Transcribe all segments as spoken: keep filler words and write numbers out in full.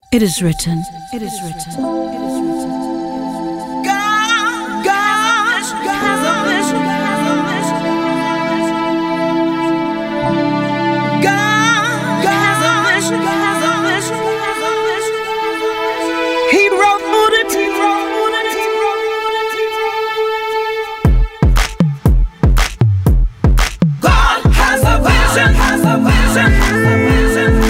It is written. It is written. It is written. God, God, God has a vision. God, God has a vision. Has a vision. Has a vision. He wrote Buddha. He wrote Buddha. He wrote Buddha. God has a vision. Has a vision. Has a vision.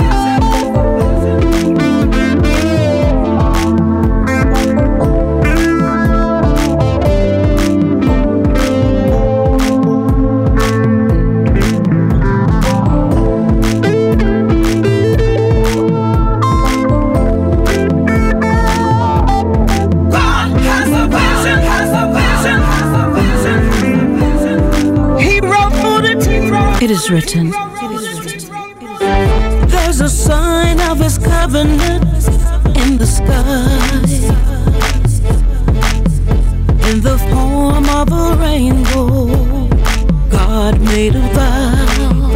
It is written. There's a sign of his covenant in the sky, in the form of a rainbow. God made a vow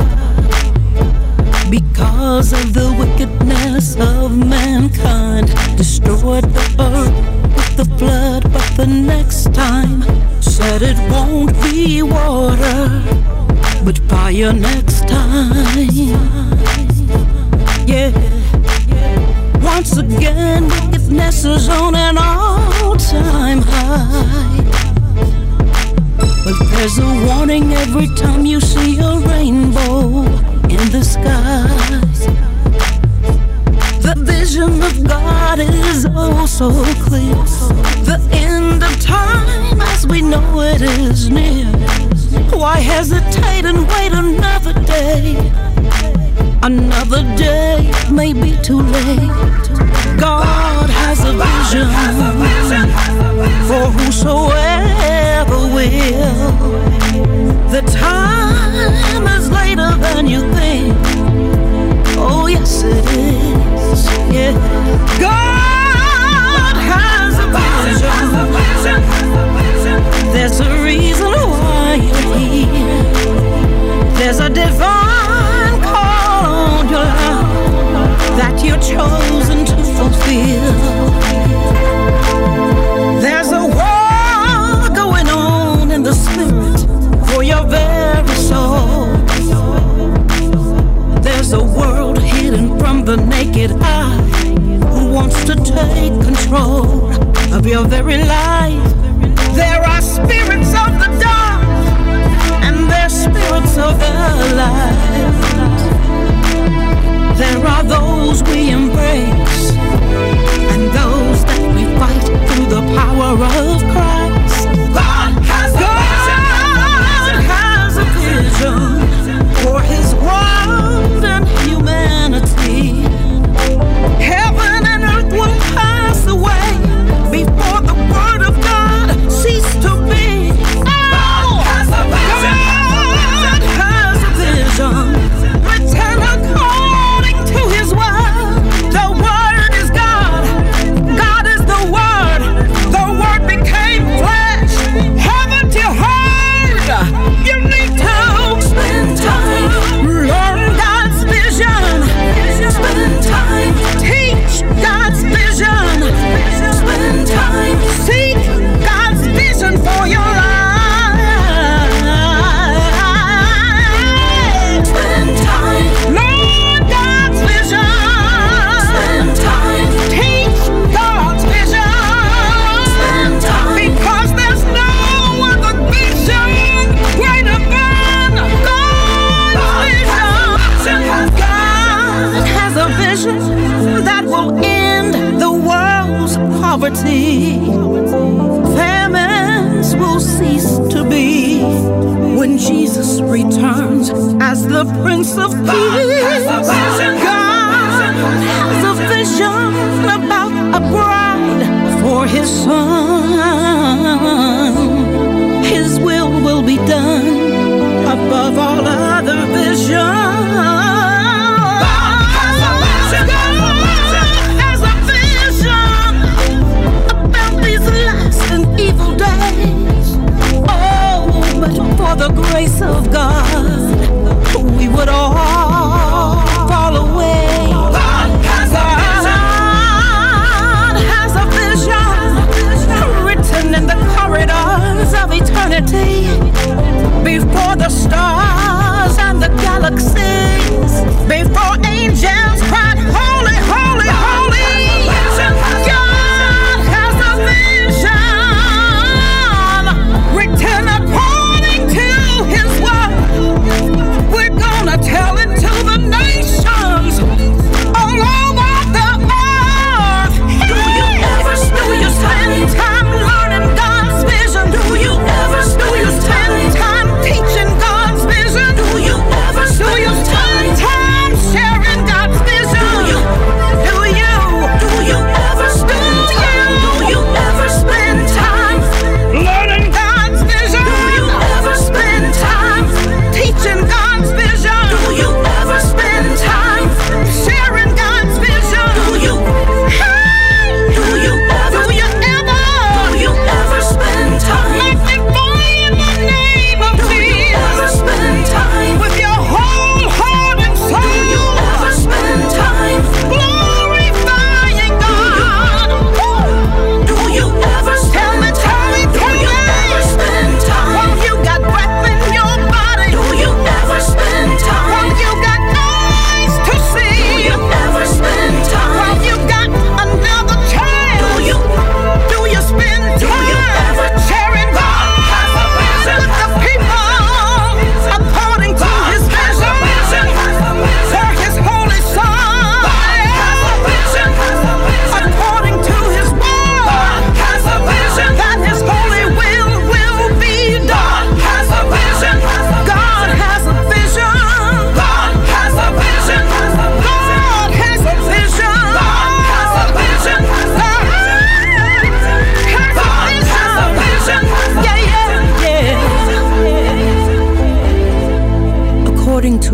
because of the wickedness of mankind, destroyed the earth with the flood, but the next time said it won't be water but fire next time. Yeah. Once again, wickedness is on an all-time high. But there's a warning every time you see a rainbow in the skies. The vision of God is oh so clear. The end of time as we know it is near. Why hesitate and wait another day? Another day may be too late. God has a vision for whosoever will. The time is later than you think. Oh yes it is. Yeah. God has a vision. There's a reason why you're here. There's a divine call on your life that you're chosen to fulfill. There's a war going on in the spirit for your very soul. There's a world hidden from the naked eye who wants to take control of your very life. There are spirits of the dark and there's spirits of the light. There are those we embrace and those that we fight through the power of Christ. God has a God has a vision for his world and humanity. Heaven and earth will pass away before the word of God cease to be. Oh, God has a vision. God has a vision. Written according to his word. The word is God. God is the word. The word became flesh. Haven't you heard? You need to spend time. Learn God's vision. Spend time. Teach God's vision. Spend time. Seek God's vision for your life. Spend time. Learn God's vision. Spend time. Teach God's vision. Spend time. Because there's no other vision greater than God's vision. God has a vision that will end the world's poverty. Famines will cease to be when Jesus returns as the Prince of Peace. God has a vision about a bride for his son. His will will be done above all other visions. Evil days. Oh, but for the grace of God, we would all fall away. God has a vision.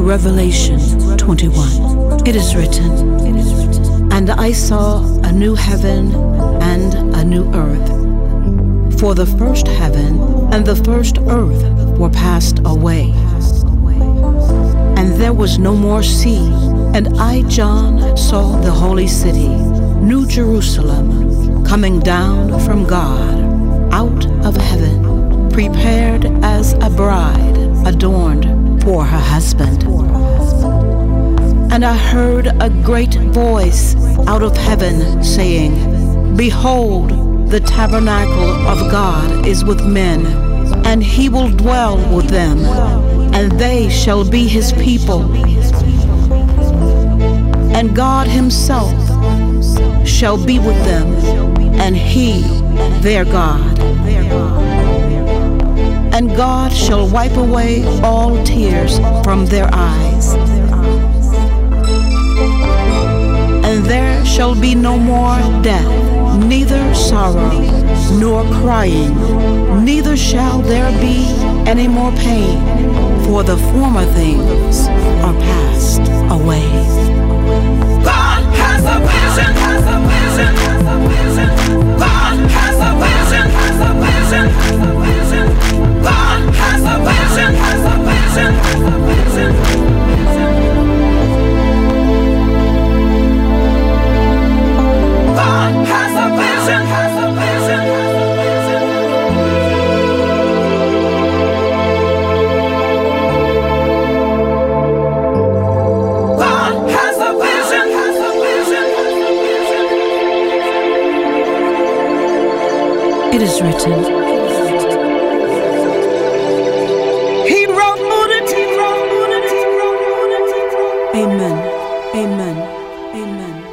Revelation twenty-one. It is written, and I saw a new heaven and a new earth. For the first heaven and the first earth were passed away, and there was no more sea. And I, John, saw the holy city, New Jerusalem, coming down from God, out of heaven, prepared as a bride adorned for her husband. And I heard a great voice out of heaven saying, Behold, the tabernacle of God is with men, and he will dwell with them, and they shall be his people. And God himself shall be with them, and he their God. And God shall wipe away all tears from their eyes. And there shall be no more death, neither sorrow nor crying, neither shall there be any more pain, for the former things are passed away. God has a vision, has a vision, has a vision. God has a vision, has a vision, has a vision. God has a vision, has a vision, has a vision. God has a vision, has a vision, has a vision. God has a vision, has a vision, has a vision. It is written. He wrote it, he wrote it, he wrote it. Amen. Amen. Amen.